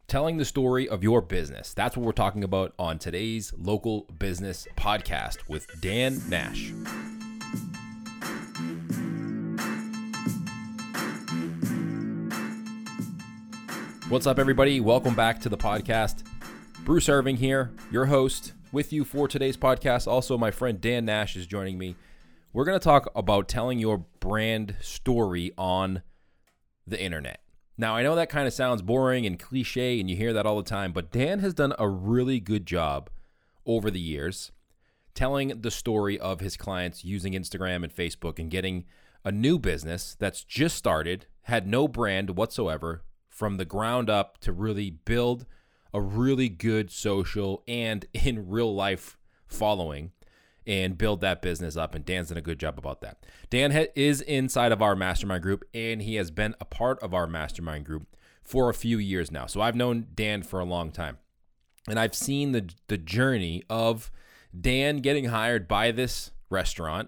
telling the story of your business. That's what we're talking about on today's Local Business Podcast with Dan Nash. What's up, everybody? Welcome back to the podcast. Bruce Irving here, your host, with you for today's podcast. Also, my friend Dan Nash is joining me. We're going to talk about telling your brand story on the internet. Now, I know that kind of sounds boring and cliche, and you hear that all the time, but Dan has done a really good job over the years telling the story of his clients using Instagram and Facebook and getting a new business that's just started, had no brand whatsoever, from the ground up to really build a really good social and in real life following and build that business up. And Dan's done a good job about that. Dan is inside of our mastermind group, and he has been a part of our mastermind group for a few years now. So I've known Dan for a long time, and I've seen the journey of Dan getting hired by this restaurant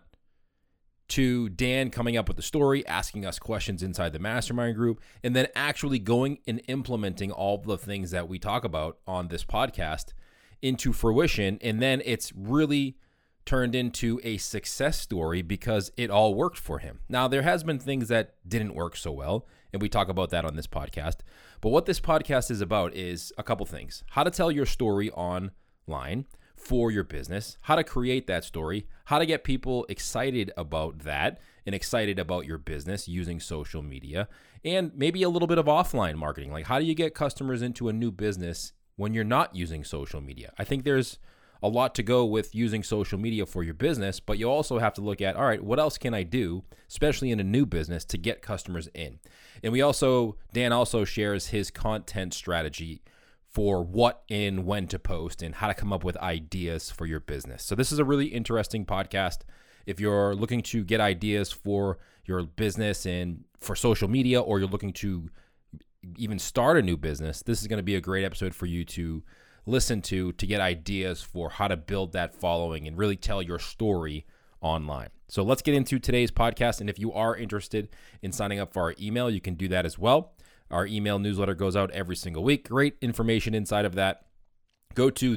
to Dan coming up with the story, asking us questions inside the mastermind group, and then actually going and implementing all the things that we talk about on this podcast into fruition. And then it's really turned into a success story because it all worked for him. Now, there has been things that didn't work so well, and we talk about that on this podcast. But what this podcast is about is a couple things: how to tell your story online for your business, how to create that story, how to get people excited about that and excited about your business using social media, and maybe a little bit of offline marketing. Like, how do you get customers into a new business when you're not using social media? I think there's a lot to go with using social media for your business, but you also have to look at, all right, what else can I do, especially in a new business, to get customers in? And Dan also shares his content strategy for what and when to post and how to come up with ideas for your business. So this is a really interesting podcast. If you're looking to get ideas for your business and for social media, or you're looking to even start a new business, this is going to be a great episode for you to listen to get ideas for how to build that following and really tell your story online. So let's get into today's podcast. And if you are interested in signing up for our email, you can do that as well. Our email newsletter goes out every single week. Great information inside of that. Go to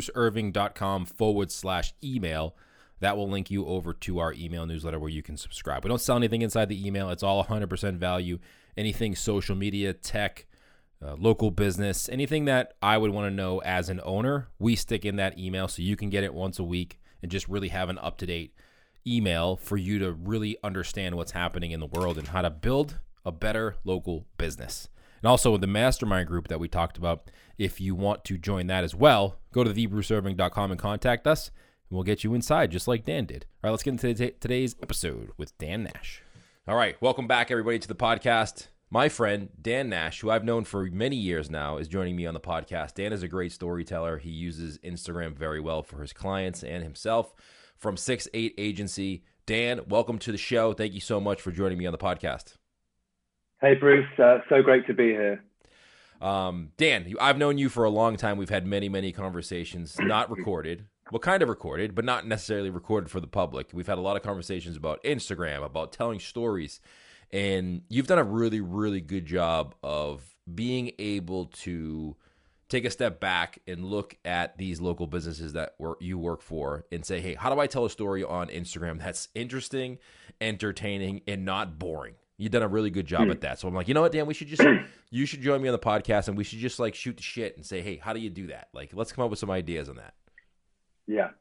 thebruceirving.com/email. That will link you over to our email newsletter where you can subscribe. We don't sell anything inside the email. It's all 100% value. Anything social media, tech, local business, anything that I would want to know as an owner, we stick in that email so you can get it once a week and just really have an up-to-date email for you to really understand what's happening in the world and how to build a better local business. And also the mastermind group that we talked about, if you want to join that as well, go to thebruceirving.com and contact us, and we'll get you inside just like Dan did. All right, let's get into today's episode with Dan Nash. All right, welcome back, everybody, to the podcast. My friend, Dan Nash, who I've known for many years now, is joining me on the podcast. Dan is a great storyteller. He uses Instagram very well for his clients and himself from 6-8 Agency. Dan, welcome to the show. Thank you so much for joining me on the podcast. Hey, Bruce. So great to be here. Dan, I've known you for a long time. We've had many, many conversations, not recorded. Well, kind of recorded, but not necessarily recorded for the public. We've had a lot of conversations about Instagram, about telling stories. And you've done a really, really good job of being able to take a step back and look at these local businesses that you work for and say, hey, how do I tell a story on Instagram that's interesting, entertaining, and not boring? You've done a really good job at that. So I'm like, you know what, Dan, you should join me on the podcast, and we should just like shoot the shit and say, hey, how do you do that? Like, let's come up with some ideas on that. Yeah.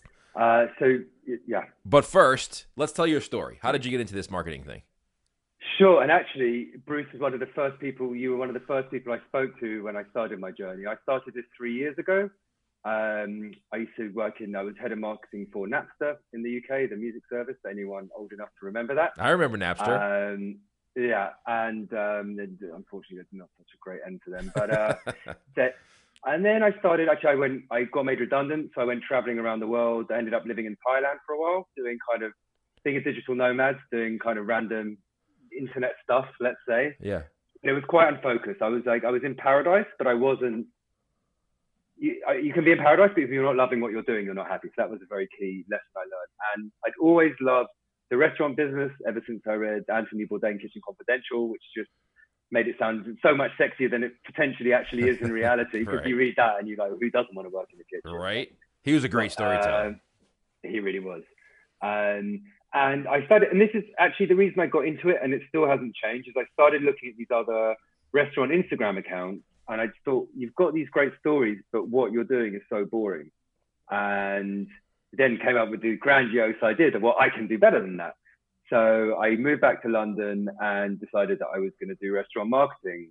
Yeah. But first, let's tell your story. How did you get into this marketing thing? Sure. And actually, Bruce was you were one of the first people I spoke to when I started my journey. I started this 3 years ago. I used to I was head of marketing for Napster in the UK, the music service, anyone old enough to remember that. I remember Napster. Yeah. And unfortunately, it's not such a great end to them. But and then I got made redundant. So I went traveling around the world. I ended up living in Thailand for a while, doing being a digital nomad, doing kind of random internet stuff, let's say. Yeah. And it was quite unfocused. I was in paradise, but I wasn't. You can be in paradise, but if you're not loving what you're doing, you're not happy. So that was a very key lesson I learned. And I'd always loved the restaurant business ever since I read Anthony Bourdain, Kitchen Confidential, which just made it sound so much sexier than it potentially actually is in reality. Because Right. you read that and you go, who doesn't want to work in the kitchen? Right. He was a great storyteller. He really was. And I started, and this is actually the reason I got into it, and it still hasn't changed, is I started looking at these other restaurant Instagram accounts, and I thought, you've got these great stories, but what you're doing is so boring. And then came up with the grandiose idea that, well, I can do better than that. So I moved back to London and decided that I was going to do restaurant marketing.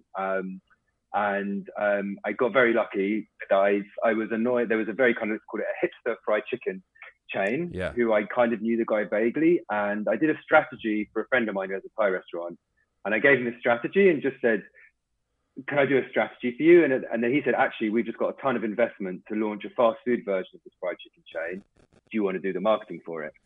I got very lucky that I was annoyed. There was a very kind of, let's call it a hipster fried chicken chain, who I kind of knew the guy vaguely. And I did a strategy for a friend of mine who has a Thai restaurant. And I gave him a strategy and just said, can I do a strategy for you? And then he said, actually, we've just got a ton of investment to launch a fast food version of this fried chicken chain. Do you want to do the marketing for it?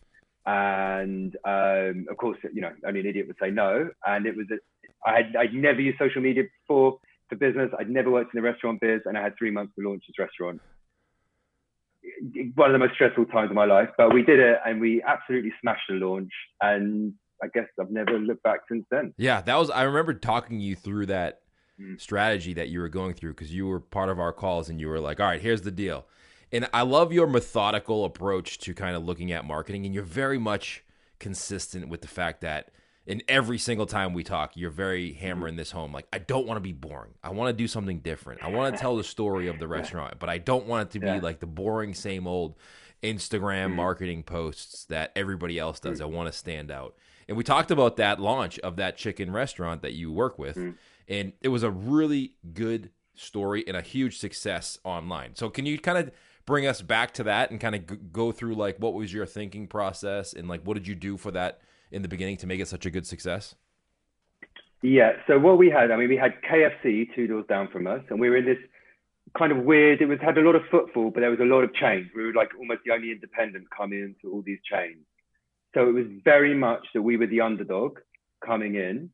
And of course, you know, only an idiot would say no. And it was, I'd never used social media before for business. I'd never worked in the restaurant biz, and I had 3 months to launch this restaurant. One of the most stressful times of my life, but we did it, and we absolutely smashed the launch. And I guess I've never looked back since then. Yeah, I remember talking you through that strategy that you were going through, because you were part of our calls and you were like, all right, here's the deal. And I love your methodical approach to kind of looking at marketing, and you're very much consistent with the fact that in every single time we talk, you're very hammering this home. Like, I don't want to be boring. I want to do something different. I want to tell the story of the restaurant, but I don't want it to be like the boring, same old Instagram marketing posts that everybody else does. I want to stand out. And we talked about that launch of that chicken restaurant that you work with, and it was a really good story and a huge success online. So can you kind of bring us back to that and kind of go through, like, what was your thinking process, and like, what did you do for that in the beginning to make it such a good success? Yeah. So what we had, I mean, we had KFC 2 doors down from us, and we were in this kind of weird, had a lot of footfall, but there was a lot of chains. We were like almost the only independent coming into all these chains. So it was very much that we were the underdog coming in.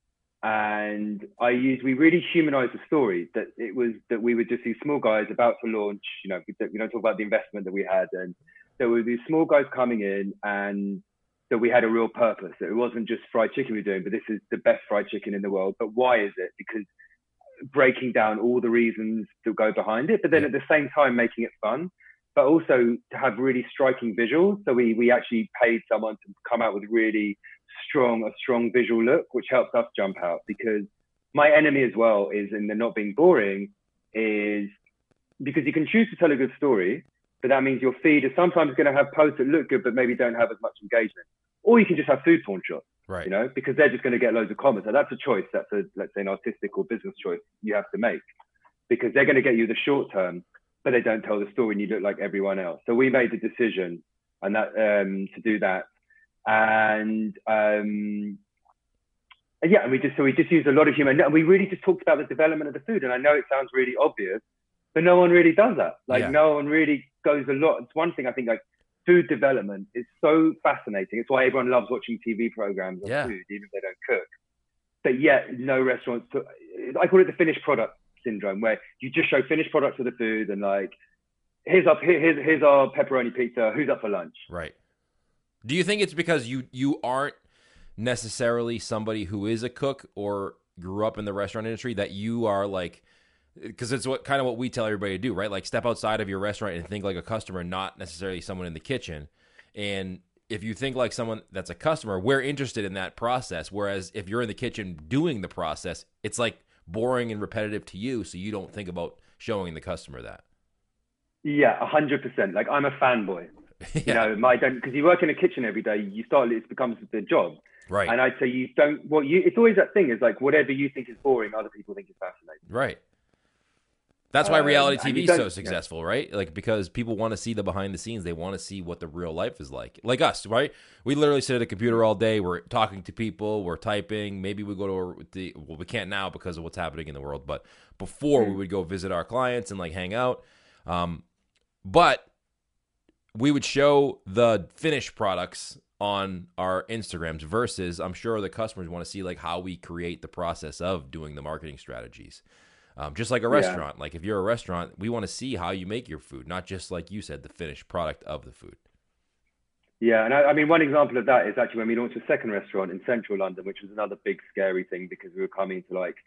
And we really humanized the story, that it was that we were just these small guys about to launch, you know, we don't talk about the investment that we had. And there were these small guys coming in, and that we had a real purpose. That it wasn't just fried chicken we were doing, but this is the best fried chicken in the world. But why is it? Because breaking down all the reasons that go behind it, but then at the same time making it fun, but also to have really striking visuals. So we actually paid someone to come out with really a strong visual look, which helps us jump out. Because my enemy as well is, in the not being boring, is because you can choose to tell a good story, but that means your feed is sometimes going to have posts that look good, but maybe don't have as much engagement. Or you can just have food porn shots, right? You know, because they're just going to get loads of comments. So that's a choice. That's let's say an artistic or business choice you have to make, because they're going to get you the short term, but they don't tell the story and you look like everyone else. So we made the decision and that to do that. And yeah, and we just used a lot of humor, and we really just talked about the development of the food. And I know it sounds really obvious, but no one really does that. Like no one really goes a lot. It's one thing I think, like, food development is so fascinating. It's why everyone loves watching TV programs on food, even if they don't cook. But yet no restaurants, I call it the finished product syndrome, where you just show finished products of the food and like, here's our pepperoni pizza, who's up for lunch? Right. Do you think it's because you aren't necessarily somebody who is a cook or grew up in the restaurant industry, that you are like, because it's what we tell everybody to do, right? Like, step outside of your restaurant and think like a customer, not necessarily someone in the kitchen. And if you think like someone that's a customer, we're interested in that process. Whereas if you're in the kitchen doing the process, it's like boring and repetitive to you. So you don't think about showing the customer that. Yeah, 100%. Like, I'm a fanboy. You know, because you work in a kitchen every day, it becomes the job. Right. And I'd say it's always that thing, is like, whatever you think is boring, other people think is fascinating. Right. That's why reality TV is so successful, right? Like, because people want to see the behind the scenes. They want to see what the real life is like us, right? We literally sit at a computer all day. We're talking to people. We're typing. Maybe we go to we can't now because of what's happening in the world. But before, we would go visit our clients and like hang out. But we would show the finished products on our Instagrams, versus I'm sure the customers want to see like how we create the process of doing the marketing strategies. Just like a restaurant. Like, if you're a restaurant, we want to see how you make your food, not just, like you said, the finished product of the food. Yeah, and I mean, one example of that is actually when we launched a second restaurant in central London, which was another big scary thing, because we were coming to like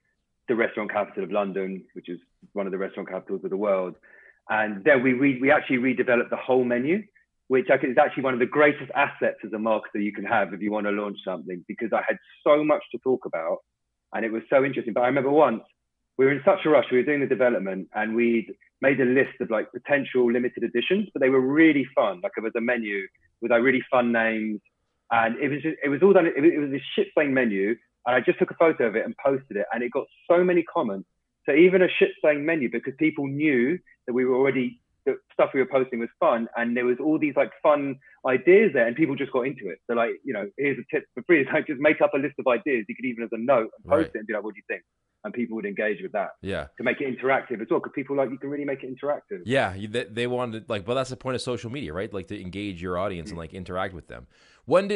the restaurant capital of London, which is one of the restaurant capitals of the world. And then we actually redeveloped the whole menu, which I think is actually one of the greatest assets as a marketer you can have if you want to launch something, because I had so much to talk about and it was so interesting. But I remember once we were in such a rush, we were doing the development and we'd made a list of like potential limited editions, but they were really fun. Like it was a menu with like really fun names, and it was all done. It was this shit stain menu, and I just took a photo of it and posted it, and it got so many comments. So even a shit stain menu, because people knew that the stuff we were posting was fun, and there was all these like fun ideas there, and people just got into it. So like, you know, here's a tip for free. It's like just make up a list of ideas. You could even as a note and post it and be like, what do you think? And people would engage with that. Yeah. To make it interactive as well, because people like, you can really make it interactive. Yeah, they wanted, like, well, that's the point of social media, right? Like to engage your audience and like interact with them. When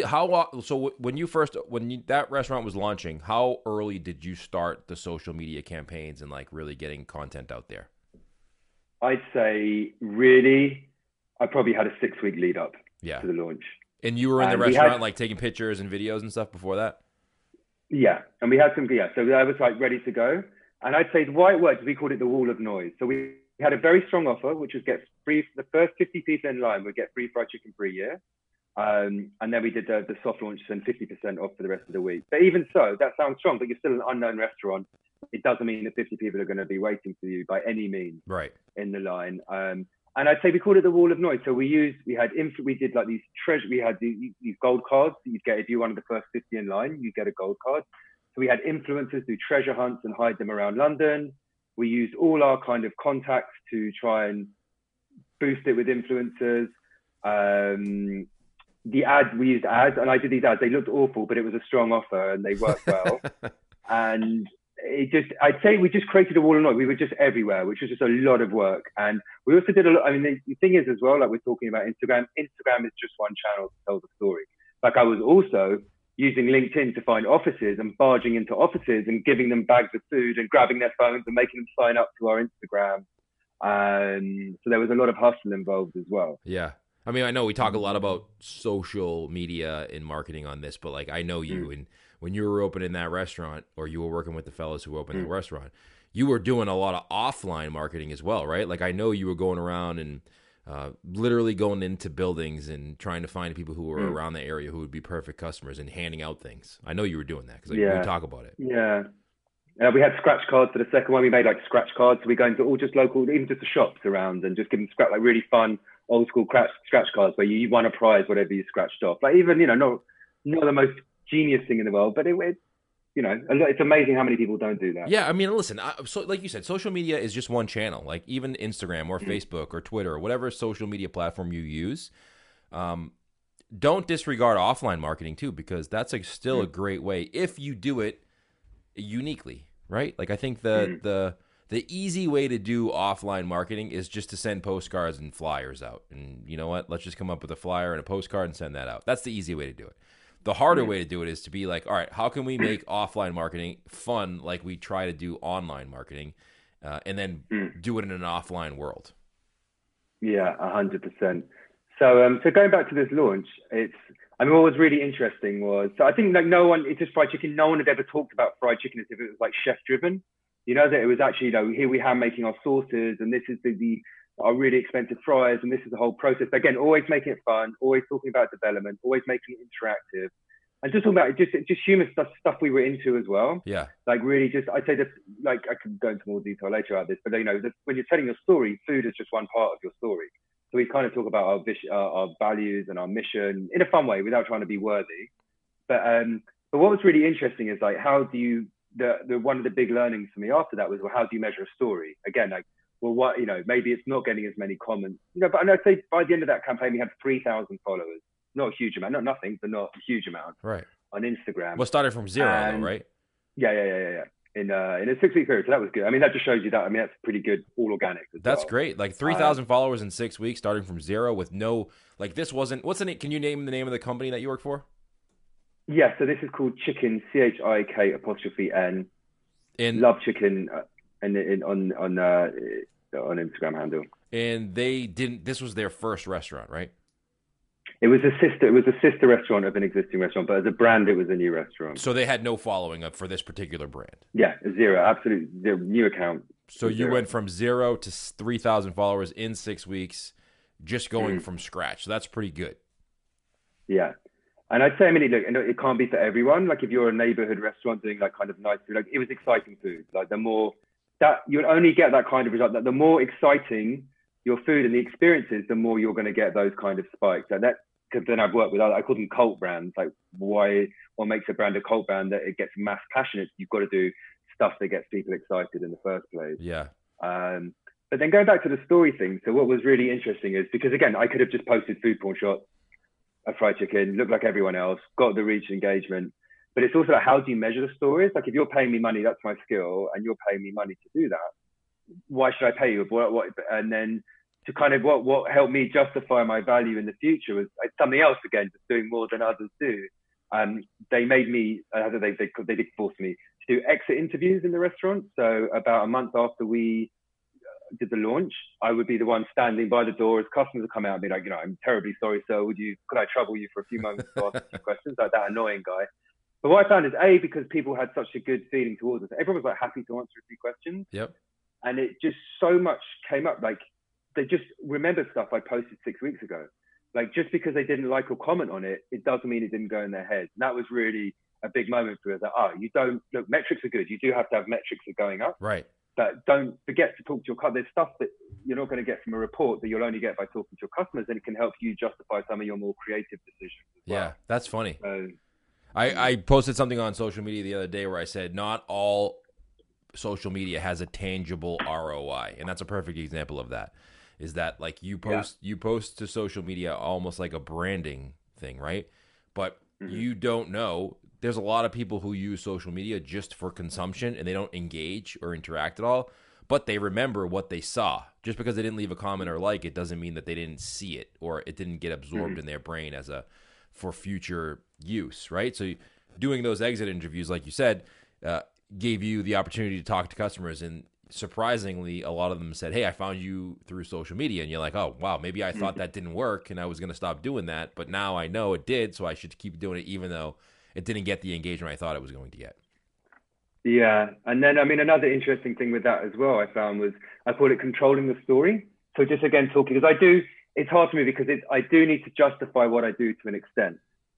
that restaurant was launching, how early did you start the social media campaigns and like really getting content out there? I'd say really, I probably had a 6-week lead up to the launch. And you were in the restaurant, like taking pictures and videos and stuff before that? Yeah, and we had some, so I was like ready to go. And I'd say why it worked, we called it the wall of noise. So we had a very strong offer, which was get free, the first 50 people in line would get free fried chicken for a year. And then we did the soft launch and 50% off for the rest of the week. But even so, that sounds strong, but you're still an unknown restaurant. It doesn't mean that 50 people are going to be waiting for you by any means in the line. And I'd say we called it the wall of noise. So we did like these these gold cards that you'd get if you were one of the first 50 in line, you get a gold card. So we had influencers do treasure hunts and hide them around London. We used all our kind of contacts to try and boost it with influencers. We used ads, and I did these ads. They looked awful, but it was a strong offer and they worked well. And I'd say we just created a wall of noise. We were just everywhere, which was just a lot of work. And we also did a lot. I mean, the thing is as well, like we're talking about Instagram. Instagram is just one channel to tell the story. Like I was also using LinkedIn to find offices and barging into offices and giving them bags of food and grabbing their phones and making them sign up to our Instagram. So there was a lot of hustle involved as well. Yeah. I mean, I know we talk a lot about social media and marketing on this, but like I know you, and when you were opening that restaurant, or you were working with the fellas who opened the restaurant, you were doing a lot of offline marketing as well, right? Like I know you were going around and literally going into buildings and trying to find people who were around the area who would be perfect customers and handing out things. I know you were doing that because we talk about it. Yeah. We had scratch cards for the second one. We made like scratch cards. So we go into all just local, even just the shops around, and just give them like really fun old school scratch cards where you won a prize, whatever you scratched off. Like even, not the most genius thing in the world, but it's amazing how many people don't do that. Yeah, I mean, listen, so like you said, social media is just one channel. Like even Instagram or Facebook or Twitter or whatever social media platform you use, don't disregard offline marketing too, because that's still a great way if you do it uniquely, right? Like I think the easy way to do offline marketing is just to send postcards and flyers out. And you know what? Let's just come up with a flyer and a postcard and send that out. That's the easy way to do it. The harder way to do it is to be like, all right, how can we make offline marketing fun like we try to do online marketing, and then do it in an offline world? Yeah, 100%. So going back to this launch, what was really interesting was, so I think like it's just fried chicken. No one had ever talked about fried chicken as if it was like chef driven. That it was actually, here we have making our sauces, and this is our really expensive fries, and this is the whole process. Again, always making it fun, always talking about development, always making it interactive, and just talking about just humor stuff we were into as well. Yeah. Like really I'd say this, like I can go into more detail later about this, but when you're telling your story, food is just one part of your story. So we kind of talk about our values and our mission in a fun way without trying to be worthy. But what was really interesting is like, how do you, one of the big learnings for me after that was, well, how do you measure a story? Again, like, well, what, maybe it's not getting as many comments, but I'd say by the end of that campaign, we had 3,000 followers. Not a huge amount, not nothing, but not a huge amount. Right. On Instagram. Well, started from zero, though, right? Yeah. In a 6-week period. So that was good. I mean, that just shows you that. I mean, that's pretty good, all organic. That's great. Like 3,000 followers in 6 weeks, starting from zero with no, like this wasn't, what's the name? Can you name the name of the company that you work for? Yeah. So this is called Chicken, CHIK''N. Love Chicken on Instagram handle. And this was their first restaurant, right? It was a sister restaurant of an existing restaurant, but as a brand, it was a new restaurant. So they had no following up for this particular brand. Yeah, zero, absolute zero, new account. So you went from 0 to 3,000 followers in 6 weeks, just going from scratch. So that's pretty good. Yeah. And I'd say, I mean, look, it can't be for everyone. Like if you're a neighborhood restaurant doing like kind of nice food, like it was exciting food. Like the more that you'll only get that kind of result, that the more exciting your food and the experiences, the more you're going to get those kind of spikes. And that, because then I've worked with, I call them cult brands. Like what makes a brand a cult brand? That it gets mass passionate. You've got to do stuff that gets people excited in the first place. Yeah. But then going back to the story thing. So what was really interesting is, because again, I could have just posted food porn shots, a fried chicken, looked like everyone else, got the reach and engagement. But it's also like, how do you measure the stories? Like if you're paying me money, that's my skill, and you're paying me money to do that. Why should I pay you? What? And then to kind of what helped me justify my value in the future was something else, again, just doing more than others do. They made me, they did force me to do exit interviews in the restaurant. So about a month after we did the launch, I would be the one standing by the door as customers would come out and be like, I'm terribly sorry, sir. Could I trouble you for a few moments to ask you questions? Like that annoying guy. But what I found is, because people had such a good feeling towards us, everyone was like happy to answer a few questions. Yep. And it just so much came up. Like they just remembered stuff I posted 6 weeks ago. Like just because they didn't like or comment on it, it doesn't mean it didn't go in their head. And that was really a big moment for us. Like, you don't look, metrics are good. You do have to have metrics that are going up. Right. But don't forget to talk to your customers. There's stuff that you're not going to get from a report that you'll only get by talking to your customers, and it can help you justify some of your more creative decisions as well. Yeah, that's funny. I posted something on social media the other day where I said not all social media has a tangible ROI, and that's a perfect example of that. Is that like you post to social media almost like a branding thing, right? But you don't know. There's a lot of people who use social media just for consumption, and they don't engage or interact at all, but they remember what they saw. Just because they didn't leave a comment or like it doesn't mean that they didn't see it or it didn't get absorbed in their brain for future use, right? So doing those exit interviews, like you said, gave you the opportunity to talk to customers, and surprisingly, a lot of them said, hey, I found you through social media. And you're like, oh, wow, maybe I thought that didn't work and I was going to stop doing that, but now I know it did, so I should keep doing it even though it didn't get the engagement I thought it was going to get. Yeah. And then, I mean, another interesting thing with that as well, I found was, I call it controlling the story. So just again, talking, because it's hard for me because I do need to justify what I do to an extent.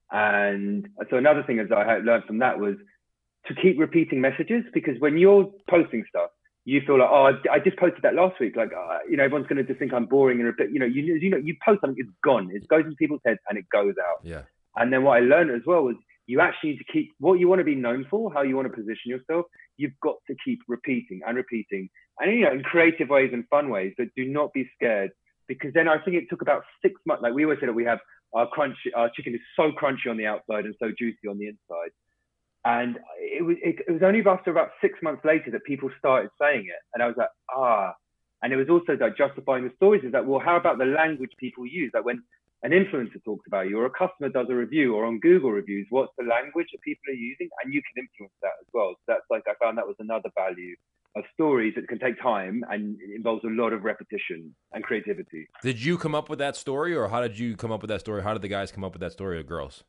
And so another thing is I learned from that was to keep repeating messages, because when you're posting stuff, you feel like, oh, I just posted that last week. Like, everyone's going to just think I'm boring and repeat. You post something, it's gone. It goes into people's heads and it goes out. Yeah. And then what I learned as well was you actually need to keep what you want to be known for, how you want to position yourself. You've got to keep repeating and repeating, and in creative ways and fun ways. But do not be scared, because then I think it took about 6 months. Like we always say that we have our chicken is so crunchy on the outside and so juicy on the inside. And it was only after about 6 months later that people started saying it, and I was like, And it was also like justifying the stories. Is that, well, how about the language people use? Like when an influencer talks about you, or a customer does a review, or on Google reviews, what's the language that people are using? And you can influence that as well. So that's like, I found that was another value of stories that can take time and it involves a lot of repetition and creativity. Did you come up with that story, or how did you come up with that story? How did the guys come up with that story, or girls?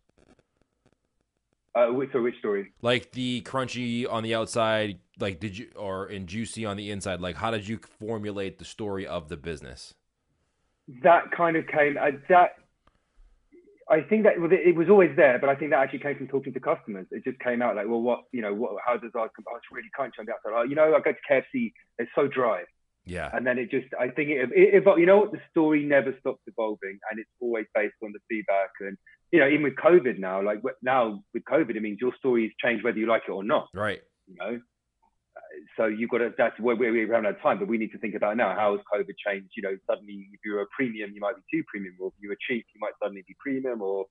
So which story? Like the crunchy on the outside, like and juicy on the inside. Like how did you formulate the story of the business? That kind of came, I think that it was always there, but I think that actually came from talking to customers. It just came out like, well, how does our, it's really crunchy on the outside. I go to KFC, it's so dry. Yeah. And then I think it the story never stops evolving, and it's always based on the feedback. And, even with COVID now, like now with COVID, it means your stories change whether you like it or not. Right. So you've got to, that's where we haven't had time, but we need to think about now, how has COVID changed? Suddenly if you're a premium, you might be too premium, or if you were cheap, you might suddenly be premium, or,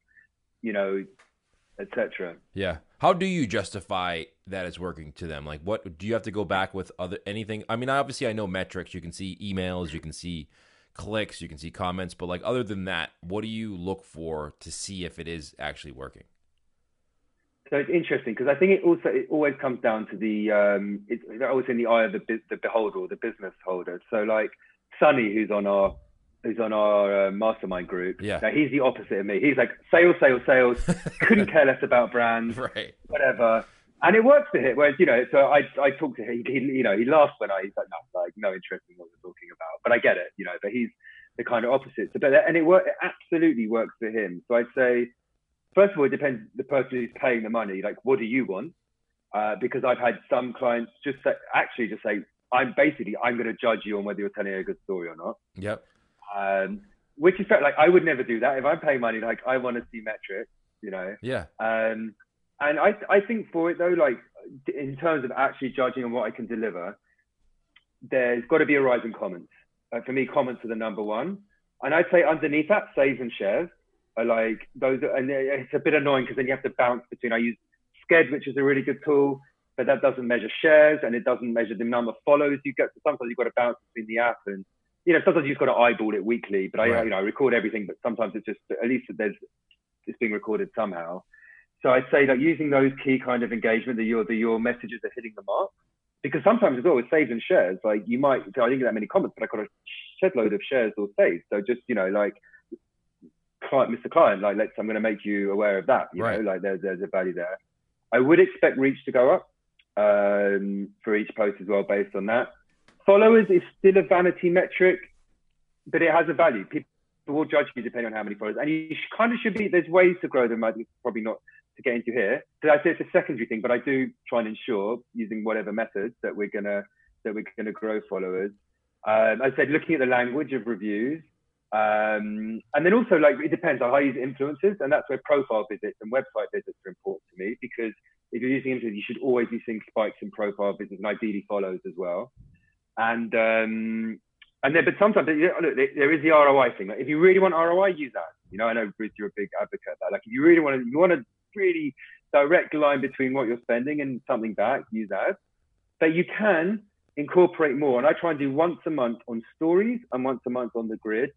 etc. Yeah. How do you justify that it's working to them? Like, what do you have to go back with anything? I mean, obviously I know metrics, you can see emails, you can see clicks, you can see comments, but like, other than that, what do you look for to see if it is actually working? So it's interesting, because I think it always comes down to it's always in the eye of the beholder, or the business holder. So like Sunny, who's on our who's on our mastermind group. Yeah. Now, he's the opposite of me. He's like sales, sales, sales. Couldn't care less about brands, Right. whatever. And it works for him. Whereas, you know, so I talked to him. He laughed when he's like, no, like no interest in what we're talking about. But I get it, you know. But he's the kind of opposite. So, and it absolutely works for him. So I'd say, first of all, it depends the person who's paying the money. Like, what do you want? Because I've had some clients just say, I'm going to judge you on whether you're telling a good story or not. Yep. Which is fair. Like, I would never do that. If I'm paying money, like, I want to see metrics, you know? Yeah. And I think for it though, like in terms of actually judging on what I can deliver, there's got to be a rise in comments. For me, comments are the number one. And I'd say underneath that, saves and shares are like those. And it's a bit annoying because then you have to bounce between, I use Sked, which is a really good tool, but that doesn't measure shares and it doesn't measure the number of follows you get. So sometimes you've got to bounce between the app and, you know, sometimes you've got to eyeball it weekly, but I record everything, but sometimes it's just, at least it's being recorded somehow. So I'd say that using those key kind of engagement, that your messages are hitting the mark, because sometimes as well with saves and shares, like you might, I didn't get that many comments, but I got a shed load of shares or saves. So just, you know, like Mr. Client, like I'm going to make you aware of that, you know, like there's a value there. I would expect reach to go up for each post as well based on that. Followers is still a vanity metric, but it has a value. People will judge you depending on how many followers. And you kind of should be, there's ways to grow them, probably not to get into here. So I'd say it's a secondary thing, but I do try and ensure using whatever methods that we're gonna grow followers. I said looking at the language of reviews. And then also, like, it depends. I use influencers, and that's where profile visits and website visits are important to me, because if you're using influencers, you should always be seeing spikes in profile visits and ideally follows as well. And then, but sometimes look, there is the ROI thing. Like, if you really want ROI, use ads. You know, I know Bruce, you're a big advocate of that. Like, if you really want to really direct line between what you're spending and something back, use ads. But you can incorporate more, and I try and do once a month on stories and once a month on the grid.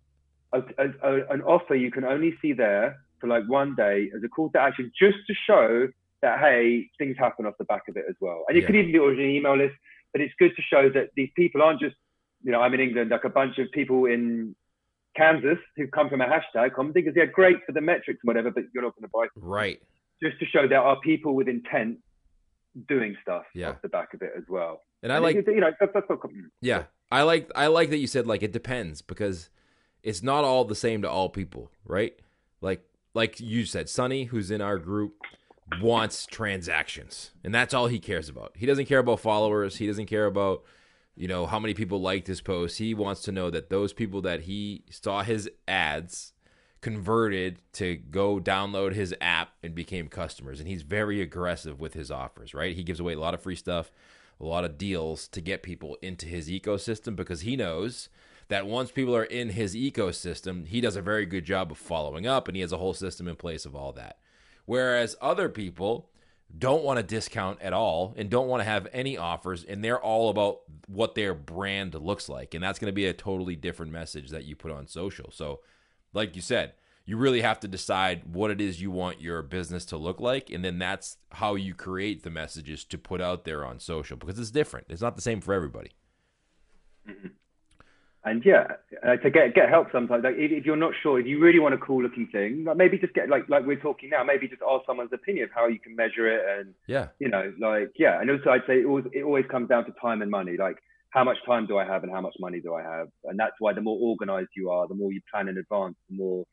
An offer you can only see there for like one day as a call to action, just to show that, hey, things happen off the back of it as well. And you can even do it on an email list, but it's good to show that these people aren't just, you know, I'm in England, like a bunch of people in Kansas who come from a hashtag commenting because they're great for the metrics and whatever, but you're not going to buy. Right. Just to show there are people with intent doing stuff off the back of it as well. And I like, you know, that's not, yeah, I like that you said, like, it depends, because it's not all the same to all people, right? Like you said, Sonny, who's in our group, wants transactions, and that's all he cares about. He doesn't care about followers. He doesn't care about, you know, how many people liked his post. He wants to know that those people that he saw his ads converted to go download his app and became customers. And he's very aggressive with his offers, right? He gives away a lot of free stuff, a lot of deals to get people into his ecosystem, because he knows that once people are in his ecosystem, he does a very good job of following up, and he has a whole system in place of all that. Whereas other people don't want to discount at all and don't want to have any offers, and they're all about what their brand looks like. And that's going to be a totally different message that you put on social. So like you said, you really have to decide what it is you want your business to look like, and then that's how you create the messages to put out there on social, because it's different. It's not the same for everybody. Mm-hmm. And to get help sometimes. Like if you're not sure, if you really want a cool looking thing, like maybe just get like we're talking now, maybe just ask someone's opinion of how you can measure it, and you know, and also I'd say it always comes down to time and money. Like, how much time do I have and how much money do I have? And that's why the more organized you are, the more you plan in advance, the more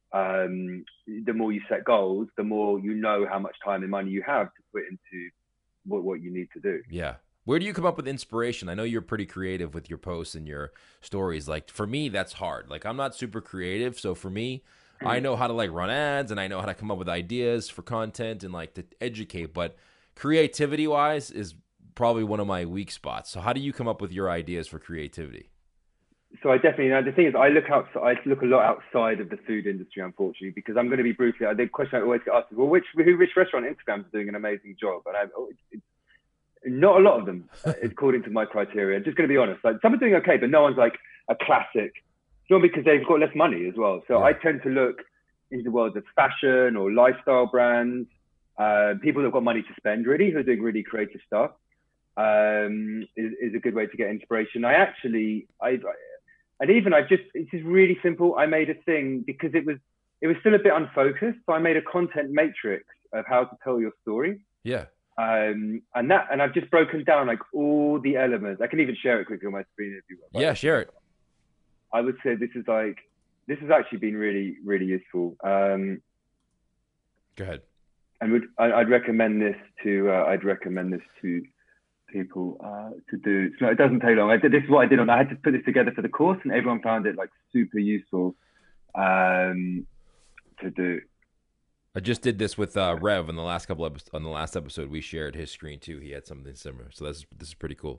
you set goals, the more you know how much time and money you have to put into what you need to do. Yeah. Where do you come up with inspiration? I know you're pretty creative with your posts and your stories. Like, for me, that's hard. Like, I'm not super creative. So for me, I know how to like run ads, and I know how to come up with ideas for content and like to educate, but creativity wise is probably one of my weak spots. So how do you come up with your ideas for creativity? So I definitely know. The thing is, I look a lot outside of the food industry, unfortunately, because I'm going to be brutally. The question I always get asked is, well, which restaurant Instagram is doing an amazing job? And not a lot of them, according to my criteria. I'm just going to be honest. Like, some are doing okay, but no one's like a classic. It's not because they've got less money as well. So I tend to look into the world of fashion or lifestyle brands, people that have got money to spend, really, who are doing really creative stuff. Is a good way to get inspiration. And even it's just really simple. I made a thing because it was still a bit unfocused. So I made a content matrix of how to tell your story. Yeah. And I've just broken down like all the elements. I can even share it quickly on my screen if you want. Yeah, share it. I would say this has actually been really, really useful. Go ahead. And I'd recommend this to people to do. So it doesn't take long. This is what I did I had to put this together for the course, and everyone found it like super useful to do. I just did this with Rev on the last episode. We shared his screen too. He had something similar. So this is pretty cool.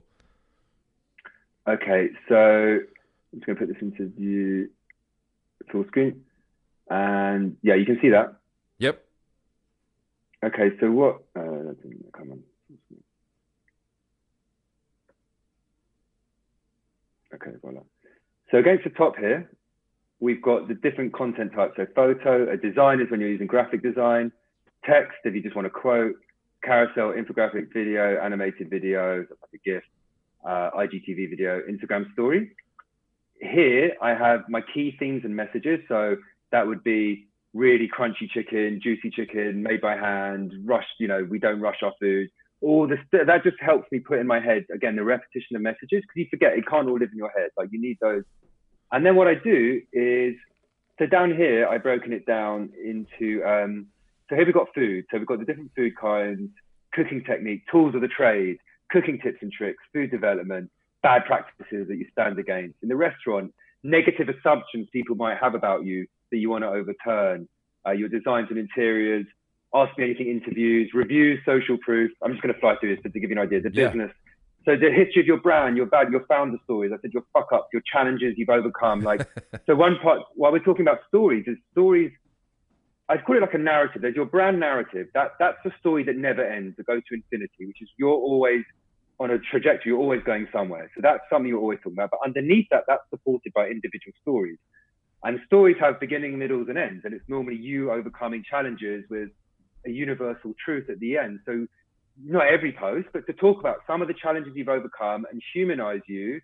Okay, so I'm just gonna put this into view full screen, and yeah, you can see that. Yep. Okay, so what? Come on. Okay, voila. So against the top here, we've got the different content types. So photo, a design is when you're using graphic design, text if you just want to quote, carousel, infographic, video, animated video, like a GIF, IGTV video, Instagram story. Here I have my key themes and messages. So that would be really crunchy chicken, juicy chicken, made by hand, rushed, we don't rush our food. All this, that just helps me put in my head, again, the repetition of messages, because you forget, it can't all live in your head. Like you need those. And then what I do is, so down here, I've broken it down into, so here we've got food. So we've got the different food kinds, cooking technique, tools of the trade, cooking tips and tricks, food development, bad practices that you stand against. In the restaurant, negative assumptions people might have about you that you want to overturn, your designs and interiors, ask me anything interviews, reviews, social proof. I'm just going to fly through this to give you an idea. The business. So the history of your brand, your founder stories. I said your fuck ups, your challenges you've overcome. Like, so one part, while we're talking about stories, is stories, I'd call it like a narrative. There's your brand narrative. That's a story that never ends, that goes to infinity, which is you're always on a trajectory, you're always going somewhere. So that's something you're always talking about. But underneath that, that's supported by individual stories. And stories have beginning, middles, and ends. And it's normally you overcoming challenges with a universal truth at the end. So not every post, but to talk about some of the challenges you've overcome and humanize you,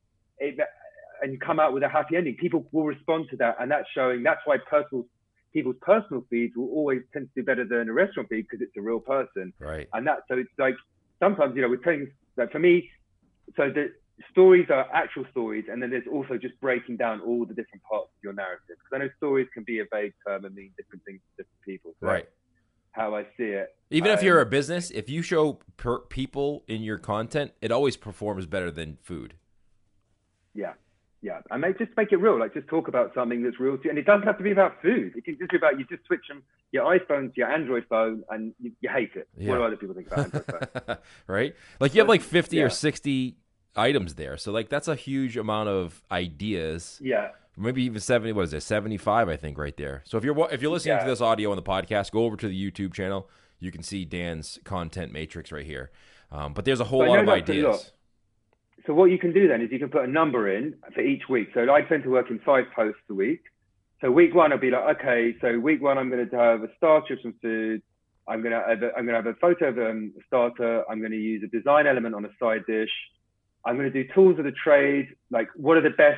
and come out with a happy ending. People will respond to that, and that's why people's personal feeds will always tend to do better than a restaurant feed, because it's a real person. Right. And so it's like sometimes, we're telling, like for me, so the stories are actual stories, and then there's also just breaking down all the different parts of your narrative. Because I know stories can be a vague term and mean different things to different people. So right. How I see it. Even if you're a business, if you show people in your content, it always performs better than food. Yeah. And just make it real. Like, just talk about something that's real to you. And it doesn't have to be about food. It can just be about, you just switch from your iPhone to your Android phone and you hate it. Yeah. What do other people think about Android phone? Right? Like, you have like 50 or 60 items there. So, like, that's a huge amount of ideas. Yeah. Maybe even 75, I think, right there. So if you're listening to this audio on the podcast, go over to the YouTube channel. You can see Dan's content matrix right here. But there's a whole lot of ideas. So what you can do then is you can put a number in for each week. So I tend to work in 5 posts a week. So week 1, I'll be like, okay, so week 1, I'm going to have a starter of some food. I'm going to have a photo of a starter. I'm going to use a design element on a side dish. I'm going to do tools of the trade. Like, what are the best?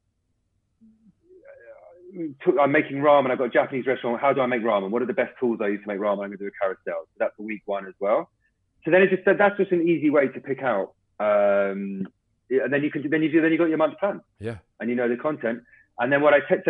I'm making ramen. I've got a Japanese restaurant. How do I make ramen? What are the best tools I use to make ramen? I'm going to do a carousel. So that's for week 1 as well. So then that's just an easy way to pick out. And then you got your month plan. Yeah. And you know the content. And then what I say is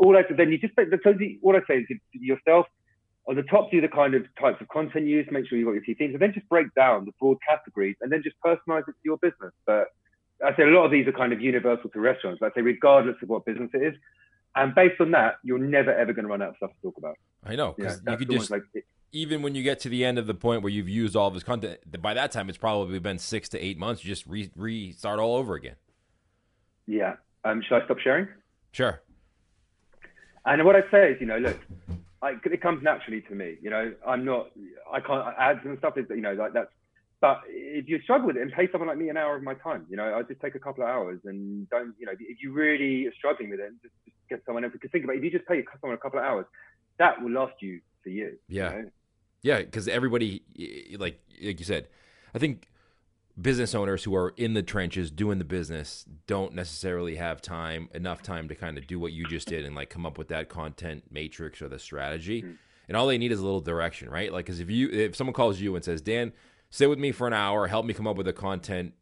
yourself on the top, do the kind of types of content you use, make sure you've got your key themes, and then just break down the broad categories and then just personalize it to your business. But I say a lot of these are kind of universal to restaurants. I say regardless of what business it is. And based on that, you're never, ever going to run out of stuff to talk about. I know. Because you could just, even when you get to the end of the point where you've used all of his content, by that time, it's probably been 6 to 8 months. You just restart all over again. Yeah. Should I stop sharing? Sure. And what I say is, look, it comes naturally to me. I can't ads and stuff is, like that's. But if you struggle with it, and pay someone like me an hour of my time, I'll just take a couple of hours and don't, if you really are struggling with it, just get someone else. Because think about it, if you just pay someone a couple of hours, that will last you for years. Yeah. Yeah, because everybody, like you said, I think business owners who are in the trenches doing the business don't necessarily have enough time to kind of do what you just did and like come up with that content matrix or the strategy. And all they need is a little direction, right? Like, because if someone calls you and says, Dan, sit with me for an hour, help me come up with a content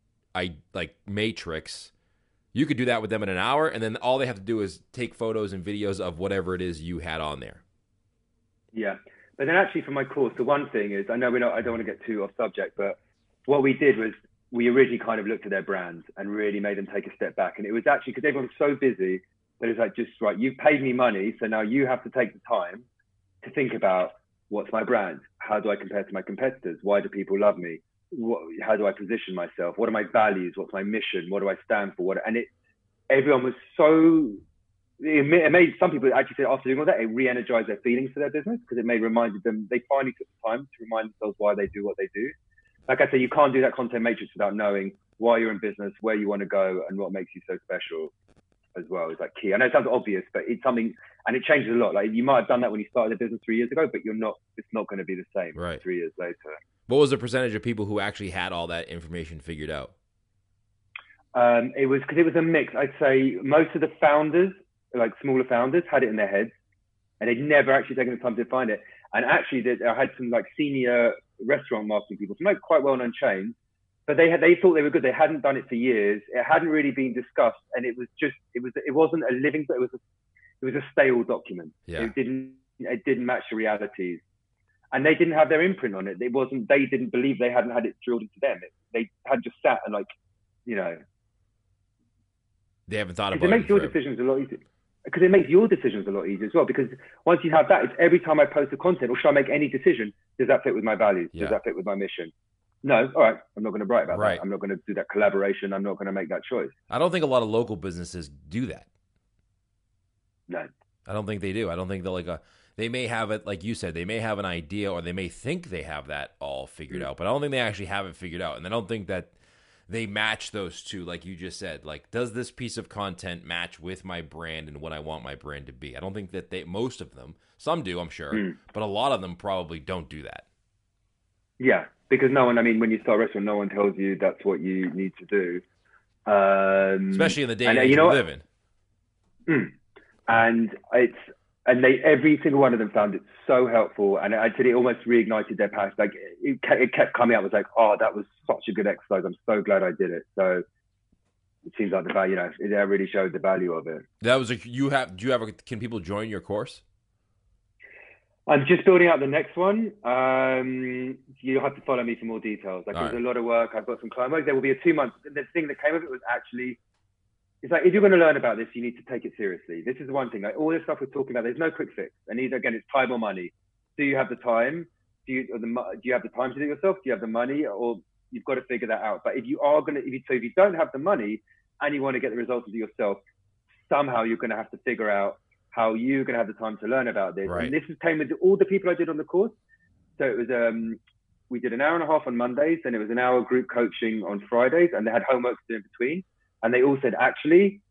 matrix, you could do that with them in an hour, and then all they have to do is take photos and videos of whatever it is you had on there. Yeah. But then actually for my course, the one thing is, I know I don't want to get too off subject, but what we did was we originally kind of looked at their brands and really made them take a step back. And it was actually because everyone was so busy that it's like, just right, you've paid me money, so now you have to take the time to think about, what's my brand? How do I compare to my competitors? Why do people love me? How do I position myself? What are my values? What's my mission? What do I stand for? Everyone was so, it made some people actually say after doing all that, it re-energized their feelings for their business because it reminded them, they finally took the time to remind themselves why they do what they do. Like I said, you can't do that content matrix without knowing why you're in business, where you want to go, and what makes you so special as well is like key. I know it sounds obvious, but it's something, and it changes a lot. Like you might have done that when you started the business 3 years ago, but it's not going to be the same right 3 years later. What was the percentage of people who actually had all that information figured out? It was a mix. I'd say most of the founders, like smaller founders, had it in their heads, and they'd never actually taken the time to find it. And actually, I had some like senior restaurant marketing people, some like quite well-known chains, but they thought they were good. They hadn't done it for years. It hadn't really been discussed, and it wasn't a living, but it was a stale document. Yeah. It didn't match the realities, and they didn't have their imprint on it. They didn't believe, they hadn't had it drilled into them. They had just sat and they haven't thought about it. It makes your decisions a lot easier. Because it makes your decisions a lot easier as well. Because once you have that, it's every time I post a content or should I make any decision, does that fit with my values? Yeah. Does that fit with my mission? No, all right, I'm not going to write about right. that. I'm not going to do that collaboration. I'm not going to make that choice. I don't think a lot of local businesses do that. No. I don't think they do. I don't think they may have it, like you said, they may have an idea or they may think they have that all figured out, but I don't think they actually have it figured out. And I don't think that they match those two, like you just said. Like, does this piece of content match with my brand and what I want my brand to be? I don't think that most of them, some do, I'm sure, but a lot of them probably don't do that. Yeah, because when you start a restaurant, no one tells you that's what you need to do. Especially in the day and age we live in. And every single one of them found it so helpful, and I'd say it almost reignited their passion. Like it kept coming up. It was like, oh, that was such a good exercise. I'm so glad I did it. So it seems like the value, it really showed the value of it. That was can people join your course? I'm just building out the next one. You'll have to follow me for more details. There's a lot of work. I've got some client work. There will be a 2 month. The thing that came of it was actually, it's like, if you're going to learn about this, you need to take it seriously. This is the one thing. Like all this stuff we're talking about, there's no quick fix. And either, again, it's time or money. Do you have the time? Do you have the time to do it yourself? Do you have the money? Or you've got to figure that out. But if you don't have the money and you want to get the results of it yourself, somehow you're going to have to figure out how you're going to have the time to learn about this. Right. And this came with all the people I did on the course. So it was, we did an hour and a half on Mondays, and it was an hour group coaching on Fridays, and they had homework to do in between. And they all said, actually,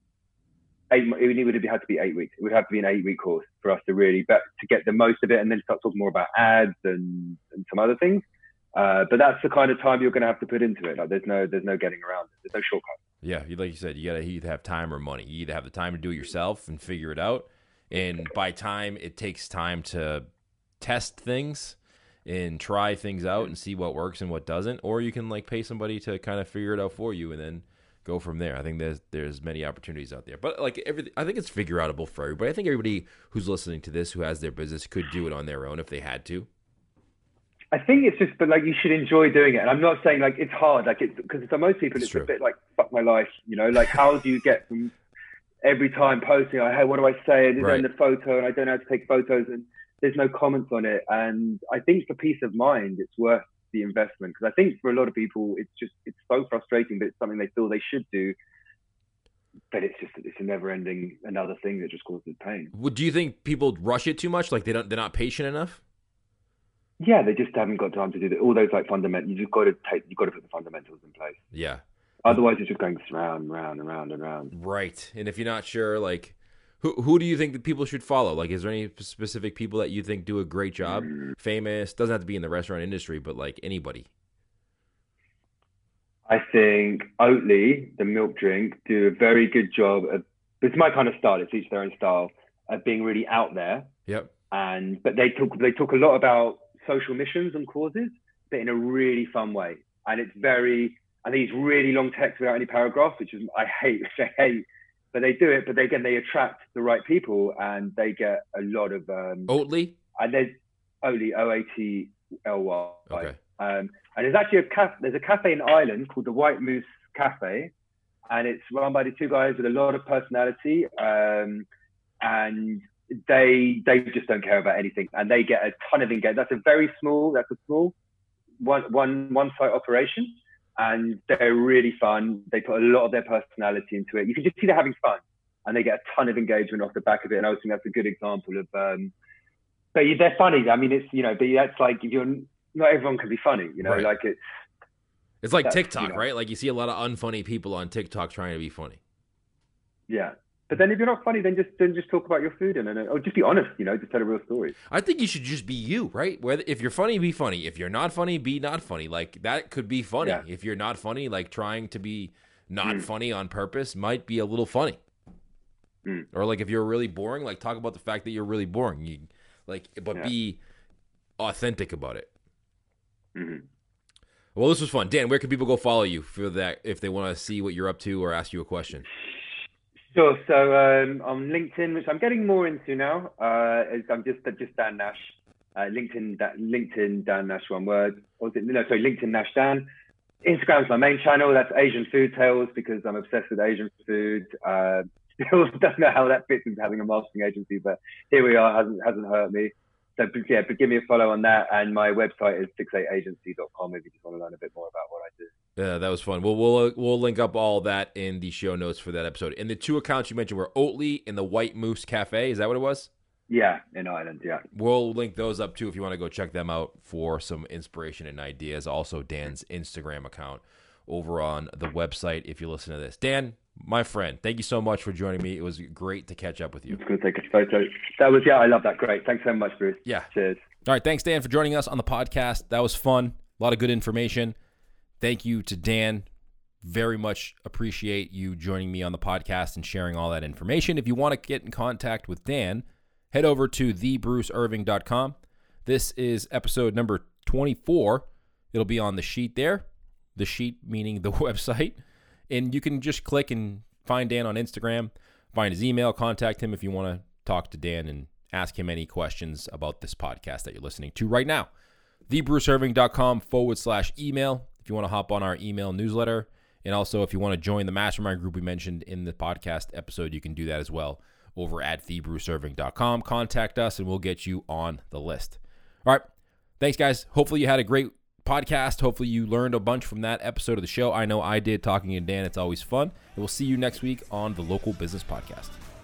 it would have to be 8 weeks. It would have to be an 8-week course for us to really, to get the most of it, and then start talking more about ads and some other things. But that's the kind of time you're going to have to put into it. Like there's no getting around it. There's no shortcut. Yeah, like you said, you got to either have time or money. You either have the time to do it yourself and figure it out, and by time, it takes time to test things and try things out and see what works and what doesn't, or you can pay somebody to kind of figure it out for you and then go from there. I think there's many opportunities out there, but I think it's figure outable for everybody. I think everybody who's listening to this who has their business could do it on their own if they had to. I think it's just, but you should enjoy doing it. And I'm not saying it's hard, because for most people, it's a bit fuck my life, how do you get from every time posting, hey, what do I say? And then the photo, and I don't know how to take photos, and there's no comments on it. And I think for peace of mind, it's worth the investment, because I think for a lot of people, it's so frustrating, but it's something they feel they should do. But it's a never-ending another thing that just causes pain. Do you think people rush it too much? They're not patient enough? Yeah, they just haven't got time to do that. All those fundamentals. You've got to put the fundamentals in place. Yeah. Otherwise, it's just going round, round, and round, and round. Right. And if you're not sure, who do you think that people should follow? Is there any specific people that you think do a great job? Famous, doesn't have to be in the restaurant industry, but anybody. I think Oatly, the milk drink, do a very good job of, it's my kind of style, it's each their own style, of being really out there. Yep. But they talk a lot about social missions and causes, but in a really fun way. And it's these really long texts without any paragraphs, which is, I hate, but they do it, but they attract the right people and they get a lot of, Oatly? And there's Oatly, Oatly. Okay. And there's actually there's a cafe in Ireland called the White Moose Cafe, and it's run by the two guys with a lot of personality, and they just don't care about anything, and they get a ton of engagement. That's a small one site operation, and they're really fun. They put a lot of their personality into it. You can just see they're having fun, and they get a ton of engagement off the back of it. And I think that's a good example of. But they're funny. I mean, it's but that's like if you're. Not everyone can be funny, right. Like it's like TikTok, right? Like you see a lot of unfunny people on TikTok trying to be funny. Yeah. But then if you're not funny, then just talk about your food or just be honest, just tell a real story. I think you should just be you, right? Whether if you're funny, be funny. If you're not funny, be not funny. Like that could be funny. Yeah. If you're not funny, like trying to be not funny on purpose might be a little funny. Or like if you're really boring, like talk about the fact that you're really boring. Be authentic about it. Mm-hmm. Well, this was fun. Dan, where can people go follow you for that if they want to see what you're up to or ask you a question? Sure. So on LinkedIn, which I'm getting more into now, I'm just Dan Nash. LinkedIn Dan Nash, one word. LinkedIn Nash Dan. Instagram's my main channel. That's Asian Food Tales because I'm obsessed with Asian food. Still don't know how that fits into having a marketing agency, but here we are. Hasn't hurt me. So yeah, but give me a follow on that, and my website is 68agency.com if you just want to learn a bit more about what I do. Yeah, that was fun. We'll link up all that in the show notes for that episode. And the two accounts you mentioned were Oatly and the White Moose Cafe. Is that what it was? Yeah, in Ireland. Yeah. We'll link those up too if you want to go check them out for some inspiration and ideas. Also, Dan's Instagram account over on the website if you listen to this. Dan, my friend, thank you so much for joining me. It was great to catch up with you. I'm going to take a photo. I love that. Great. Thanks so much, Bruce. Yeah. Cheers. All right. Thanks, Dan, for joining us on the podcast. That was fun. A lot of good information. Thank you to Dan. Very much appreciate you joining me on the podcast and sharing all that information. If you want to get in contact with Dan, head over to thebruceirving.com. This is episode number 24. It'll be on the sheet there. The sheet meaning the website. And you can just click and find Dan on Instagram, find his email, contact him if you want to talk to Dan and ask him any questions about this podcast that you're listening to right now. thebruceirving.com/email if you want to hop on our email newsletter. And also, if you want to join the mastermind group we mentioned in the podcast episode, you can do that as well over at thebruceirving.com. Contact us and we'll get you on the list. All right. Thanks, guys. Hopefully you had a great podcast. Hopefully you learned a bunch from that episode of the show. I know I did, talking to Dan. It's always fun. And we'll see you next week on the Local Business Podcast.